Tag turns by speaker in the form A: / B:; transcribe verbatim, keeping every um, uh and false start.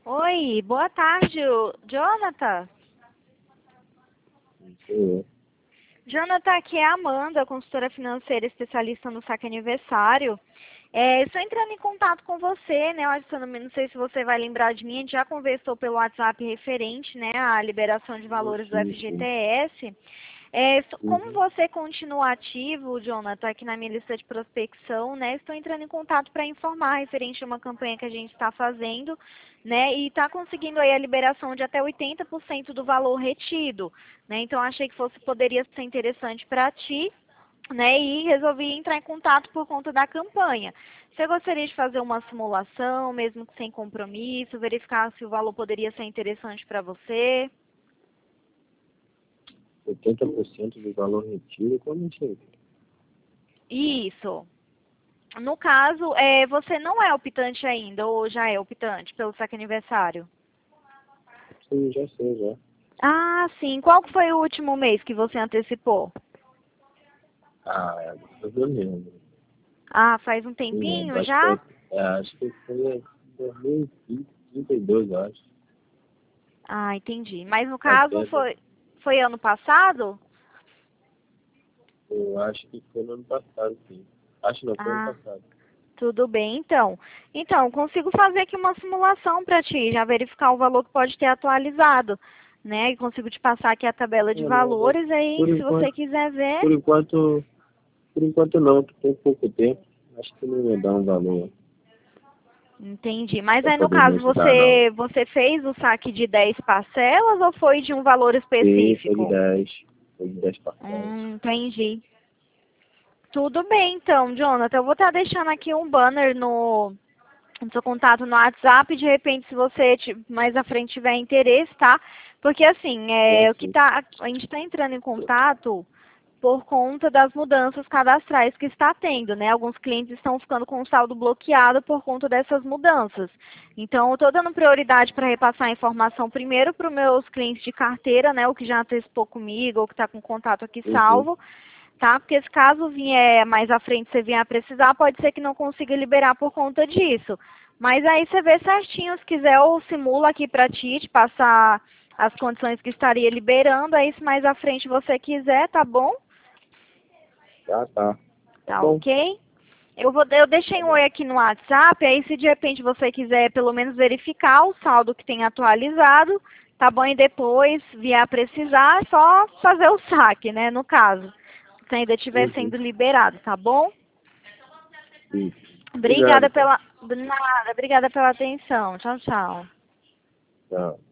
A: Oi, boa tarde, o- Jonathan.
B: Sim.
A: Jonathan, aqui é a Amanda, consultora financeira especialista no saque aniversário. É, estou entrando em contato com você, né? Eu acho que eu não, não sei se você vai lembrar de mim, a gente já conversou pelo WhatsApp referente, né, à liberação de valores do
B: Sim, sim.
A: F G T S. É, so- como
B: Uhum.
A: você continua ativo, Jonathan, aqui na minha lista de prospecção, né? Estou entrando em contato para informar referente a uma campanha que a gente está fazendo, né? E está conseguindo aí a liberação de até oitenta por cento do valor retido, né? Então achei que fosse poderia ser interessante para ti, né? E resolvi entrar em contato por conta da campanha. Você gostaria de fazer uma simulação, mesmo que sem compromisso, verificar se o valor poderia ser interessante para você?
B: oitenta por cento do valor retido, como assim?
A: Isso. No caso, é, você não é optante ainda, ou já é optante pelo saque aniversário?
B: Sim, já sei, já.
A: Ah, sim. Qual que foi o último mês que você antecipou?
B: Ah, é, eu não lembro.
A: Ah, faz um
B: Não lembro.
A: tempinho
B: Acho que
A: já?
B: foi, é, acho que foi em dois mil e vinte, trinta e dois, eu acho.
A: Ah, entendi. Mas no caso
B: Até,
A: foi, foi ano passado?
B: eu acho que foi no ano passado, sim. Acho que não foi ano
A: Ah,
B: passado.
A: tudo bem, então. Então, consigo fazer aqui uma simulação para ti, já verificar o valor que pode ter atualizado, né? E consigo te passar aqui a tabela de
B: É, não, mas
A: valores, aí
B: por
A: se você
B: enquanto,
A: quiser ver.
B: por enquanto, por enquanto não, que tem pouco tempo. Acho que não ia dar um valor
A: Entendi. Mas
B: pra
A: aí no
B: poder me
A: caso,
B: ajudar, não.
A: você, você fez o saque de dez parcelas ou foi de um valor
B: Sim, foi de
A: específico?
B: dez, foi de dez parcelas.
A: Hum, entendi. Tudo bem, então, Jonathan. Eu vou estar deixando aqui um banner no, no seu contato no WhatsApp. De repente, se você ti- mais à frente tiver interesse, tá? Porque assim,
B: Sim,
A: é, o que
B: sim.
A: tá, a gente está entrando em contato por conta das mudanças cadastrais que está tendo, né? Alguns clientes estão ficando com o saldo bloqueado por conta dessas mudanças. Então, eu estou dando prioridade para repassar a informação primeiro para os meus clientes de carteira, né? O que já antecipou comigo, ou que está com contato aqui
B: Uhum.
A: salvo, tá? Porque se caso vier mais à frente você vier a precisar, pode ser que não consiga liberar por conta disso. Mas aí você vê certinho, se quiser, eu simulo aqui para ti, te passar as condições que estaria liberando, aí se mais à frente você quiser, tá bom?
B: Tá, tá. Tá
A: Tá
B: bom.
A: ok? Eu, vou, eu
B: Tá
A: deixei um
B: bom.
A: oi aqui no WhatsApp, aí se de repente você quiser pelo menos verificar o saldo que tem atualizado, tá bom? E depois vier a precisar, é só fazer o saque, né, no caso. Se ainda estiver
B: Uhum.
A: sendo liberado, tá bom?
B: Isso. Obrigado,
A: Obrigada
B: então.
A: pela... Nada, obrigada pela atenção. Tchau, tchau.
B: Tchau.